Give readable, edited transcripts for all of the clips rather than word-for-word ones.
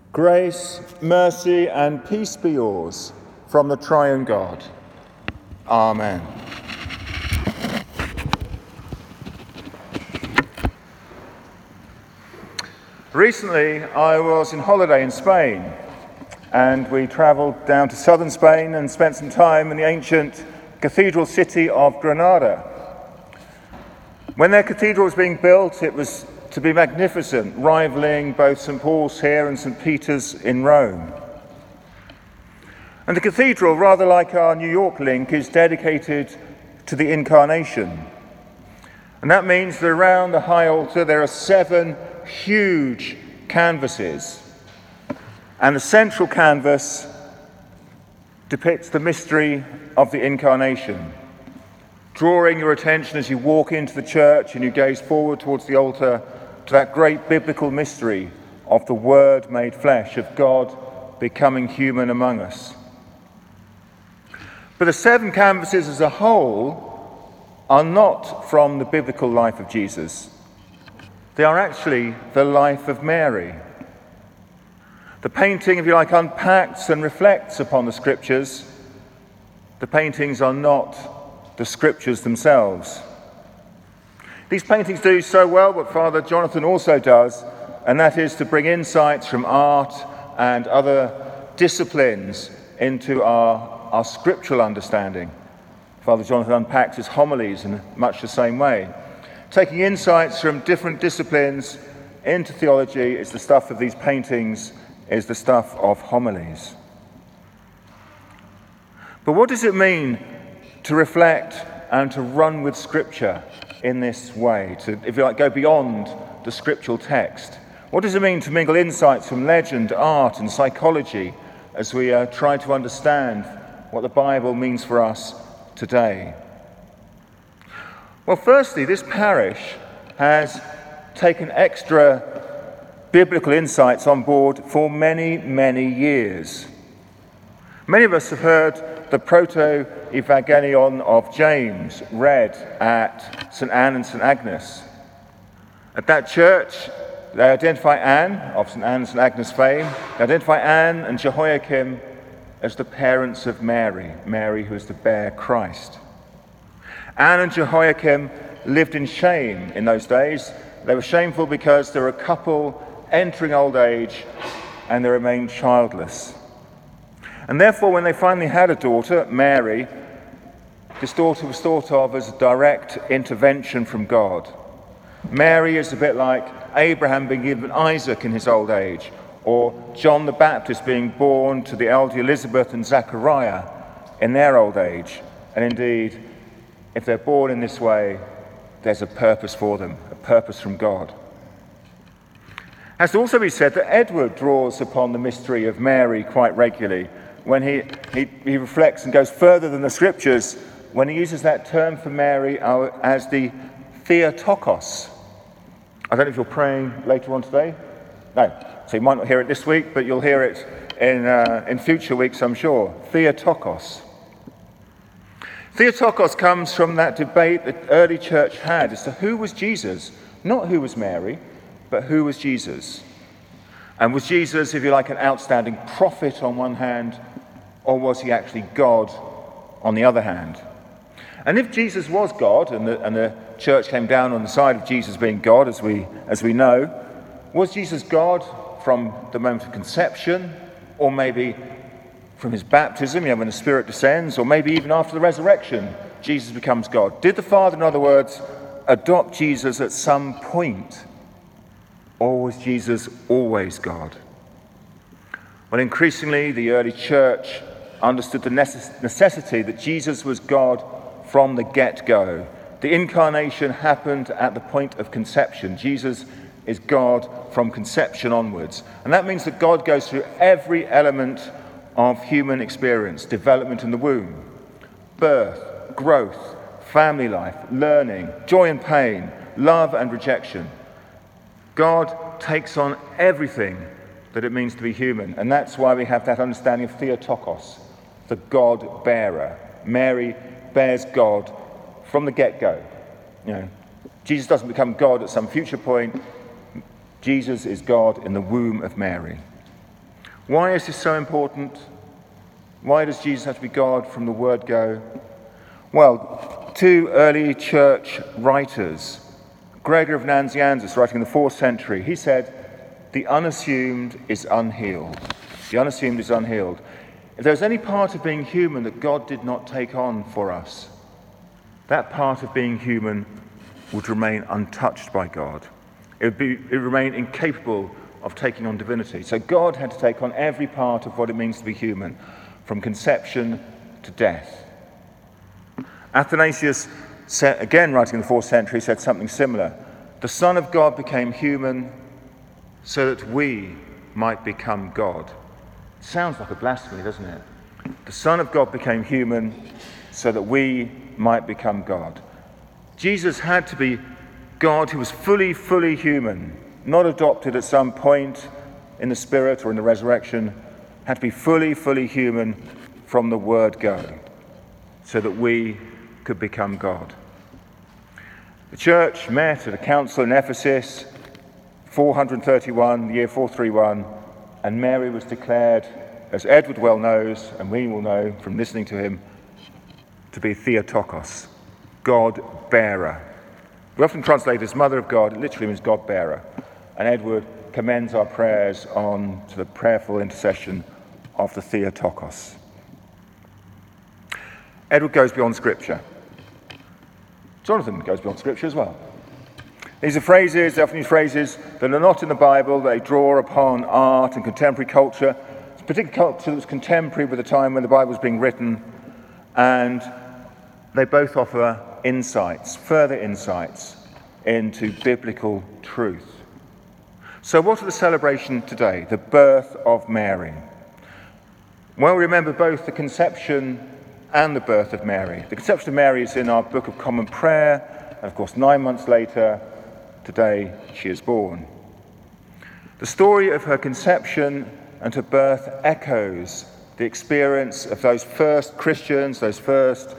Grace, mercy, and peace be yours from the triune God. Amen. Recently, I was on holiday in Spain, and we travelled down to southern Spain and spent some time in the ancient cathedral city of Granada. When their cathedral was being built, it was to be magnificent, rivaling both St. Paul's here and St. Peter's in Rome. And the cathedral, rather like our New York link, is dedicated to the Incarnation. And that means that around the high altar there are 7 huge canvases. And the central canvas depicts the mystery of the Incarnation, drawing your attention as you walk into the church and you gaze forward towards the altar to that great biblical mystery of the Word made flesh, of God becoming human among us. But the 7 canvases as a whole are not from the biblical life of Jesus. They are actually the life of Mary. The painting, if you like, unpacks and reflects upon the Scriptures. The paintings are not the Scriptures themselves. These paintings do so well what Father Jonathan also does, and that is to bring insights from art and other disciplines into our scriptural understanding. Father Jonathan unpacks his homilies in much the same way. Taking insights from different disciplines into theology is the stuff of these paintings, is the stuff of homilies. But what does it mean to reflect and to run with Scripture in this way, to, if you like, go beyond the scriptural text? What does it mean to mingle insights from legend, art, and psychology as we try to understand what the Bible means for us today? Well, firstly, this parish has taken extra biblical insights on board for many, many years. Many of us have heard the Proto-Evangelion of James read at St. Anne and St. Agnes. At that church, they identify Anne, of St. Anne and St. Agnes fame, they identify Anne and Jehoiakim as the parents of Mary, Mary who is to bear Christ. Anne and Jehoiakim lived in shame in those days. They were shameful because they were a couple entering old age and they remained childless. And therefore, when they finally had a daughter, Mary, this daughter was thought of as a direct intervention from God. Mary is a bit like Abraham being given Isaac in his old age, or John the Baptist being born to the elder Elizabeth and Zechariah in their old age. And indeed, if they're born in this way, there's a purpose for them, a purpose from God. It has to also be said that Edward draws upon the mystery of Mary quite regularly when he reflects and goes further than the Scriptures when he uses that term for Mary as the Theotokos. I don't know if you're praying later on today. No, so you might not hear it this week, but you'll hear it in future weeks, I'm sure. Theotokos. Theotokos comes from that debate that early church had as to who was Jesus, not who was Mary, but who was Jesus. And was Jesus, if you like, an outstanding prophet on one hand, or was he actually God on the other hand? And if Jesus was God, and the church came down on the side of Jesus being God, as we know, was Jesus God from the moment of conception, or maybe from his baptism, when the Spirit descends, or maybe even after the resurrection, Jesus becomes God? Did the Father, in other words, adopt Jesus at some point? Or was Jesus always God? Well, increasingly, the early church understood the necessity that Jesus was God from the get-go. The incarnation happened at the point of conception. Jesus is God from conception onwards. And that means that God goes through every element of human experience: development in the womb, birth, growth, family life, learning, joy and pain, love and rejection. God takes on everything that it means to be human. And that's why we have that understanding of Theotokos, the God-bearer. Mary bears God from the get-go. Jesus doesn't become God at some future point. Jesus is God in the womb of Mary. Why is this so important? Why does Jesus have to be God from the word go? Well, two early church writers, Gregory of Nazianzus, writing in the 4th century, he said, "The unassumed is unhealed." The unassumed is unhealed. If there's any part of being human that God did not take on for us, that part of being human would remain untouched by God. It would remain incapable of taking on divinity. So God had to take on every part of what it means to be human, from conception to death. Athanasius, again writing in the 4th century, said something similar. The Son of God became human so that we might become God. Sounds like a blasphemy, doesn't it? The Son of God became human so that we might become God. Jesus had to be God who was fully human, not adopted at some point in the Spirit or in the resurrection, had to be fully human from the word go, so that we could become God. The church met at a council in Ephesus, 431, the year 431, and Mary was declared, as Edward well knows, and we will know from listening to him, to be Theotokos, God-bearer. We often translate as Mother of God, it literally means God-bearer. And Edward commends our prayers on to the prayerful intercession of the Theotokos. Edward goes beyond Scripture. Jonathan goes beyond Scripture as well. These are phrases, they often use phrases that are not in the Bible. They draw upon art and contemporary culture. It's a particular culture that was contemporary with the time when the Bible was being written, and they both offer insights, further insights into biblical truth. So what are the celebration today? The birth of Mary. Well, we remember both the conception and the birth of Mary. The conception of Mary is in our Book of Common Prayer, and of course 9 months later, today, she is born. The story of her conception and her birth echoes the experience of those first Christians, those first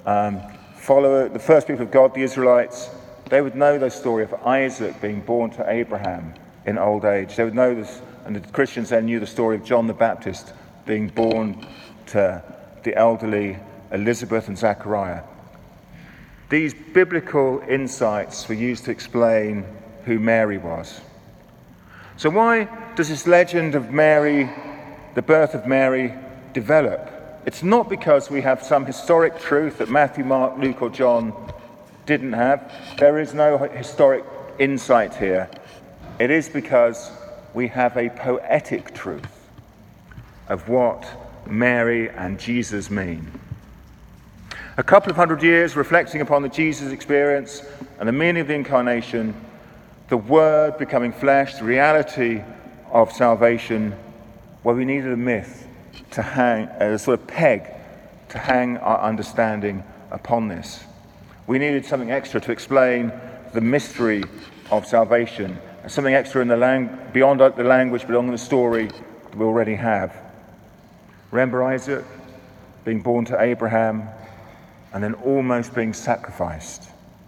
the first people of God, the Israelites. They would know the story of Isaac being born to Abraham in old age. They would know this, and the Christians then knew the story of John the Baptist being born to the elderly Elizabeth and Zechariah. These biblical insights were used to explain who Mary was. So why does this legend of Mary, the birth of Mary, develop? It's not because we have some historic truth that Matthew, Mark, Luke, or John didn't have. There is no historic insight here. It is because we have a poetic truth of what Mary and Jesus mean. A couple of hundred years reflecting upon the Jesus experience and the meaning of the incarnation, the Word becoming flesh, the reality of salvation, well, we needed a myth to hang, a sort of peg to hang our understanding upon this. We needed something extra to explain the mystery of salvation, and something extra in beyond the language, beyond the story that we already have. Remember Isaac being born to Abraham and then almost being sacrificed.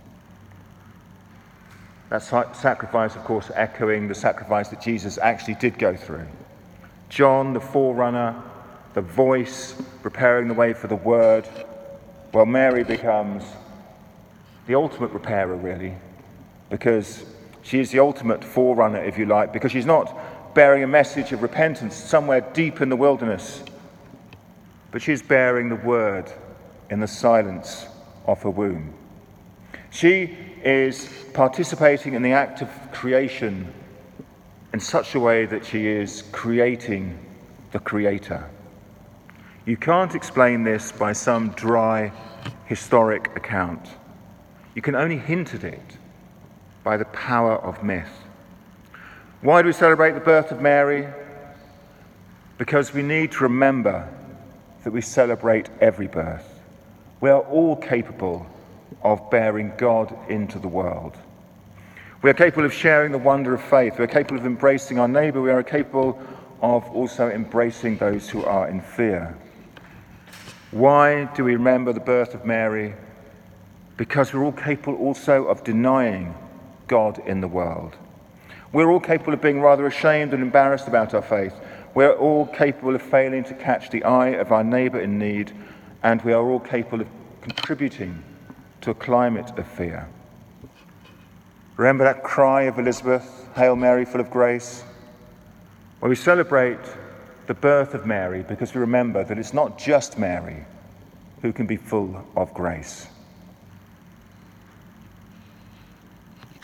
That sacrifice, of course, echoing the sacrifice that Jesus actually did go through. John, the forerunner, the voice preparing the way for the word, well, Mary becomes the ultimate repairer, really, because she is the ultimate forerunner, if you like, because she's not bearing a message of repentance somewhere deep in the wilderness, but she's bearing the word in the silence of her womb. She is participating in the act of creation in such a way that she is creating the Creator. You can't explain this by some dry historic account. You can only hint at it by the power of myth. Why do we celebrate the birth of Mary? Because we need to remember that we celebrate every birth. We are all capable of bearing God into the world. We are capable of sharing the wonder of faith. We are capable of embracing our neighbour. We are capable of also embracing those who are in fear. Why do we remember the birth of Mary? Because we're all capable also of denying God in the world. We're all capable of being rather ashamed and embarrassed about our faith. We're all capable of failing to catch the eye of our neighbour in need, and we are all capable of contributing to a climate of fear. Remember that cry of Elizabeth, "Hail Mary, full of grace"? Well, we celebrate the birth of Mary because we remember that it's not just Mary who can be full of grace.